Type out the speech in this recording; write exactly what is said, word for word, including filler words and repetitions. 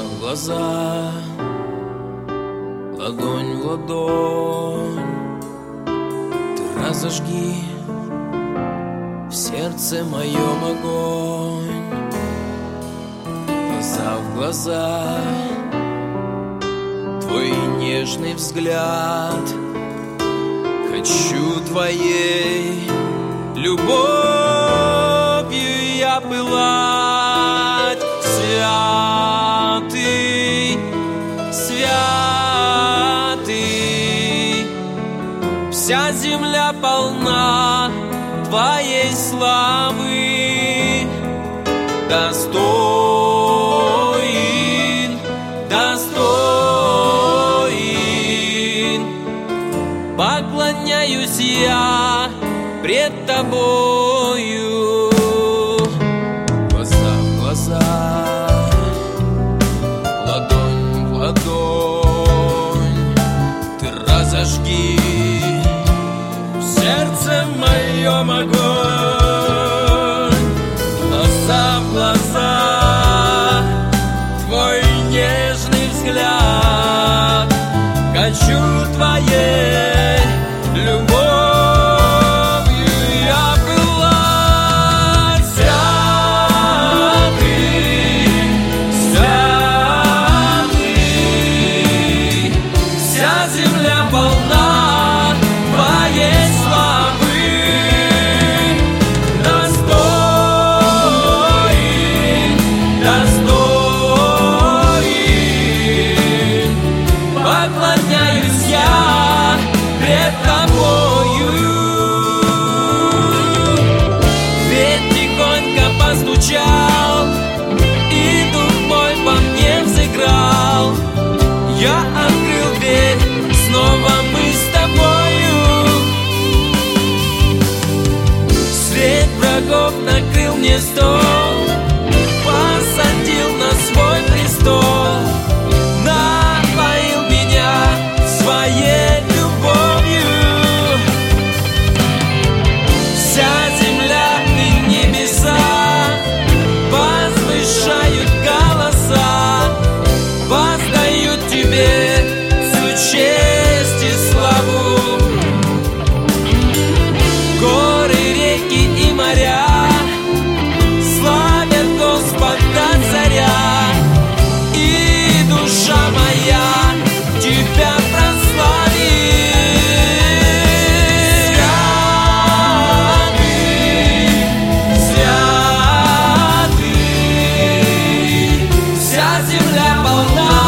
в глаза, ладонь в ладонь. Ты разожги в сердце моем огонь. Глаза в глаза, твой нежный взгляд. Хочу твоей любовью я пылать. Святый, святый, вся земля полна твоей славы. Достоин, достоин, поклоняюсь я пред тобою. Глаза в глаза, ладонь в ладонь. Ты разожги в сердце моем огонь. Глаза в глаза, твой нежный взгляд. Хочу твоей любовью я пылать. Святый, святый, вся земля полна твоей славы. Достоин, достоин, поклоняюсь я пред тобою. Ведь тихонько постучал, и дух мой по мне взыграл. Я открыл дверь, снова мы с тобою. Свет врагов накрыл мне стол, посадил на свой престол, напоил меня своей любовью. Вся земля и небеса возвышают голоса, воздают тебе всю честь и славу. Горы, реки и моря славят Господа царя, и душа моя тебя прославит. Святый, святый, вся земля полна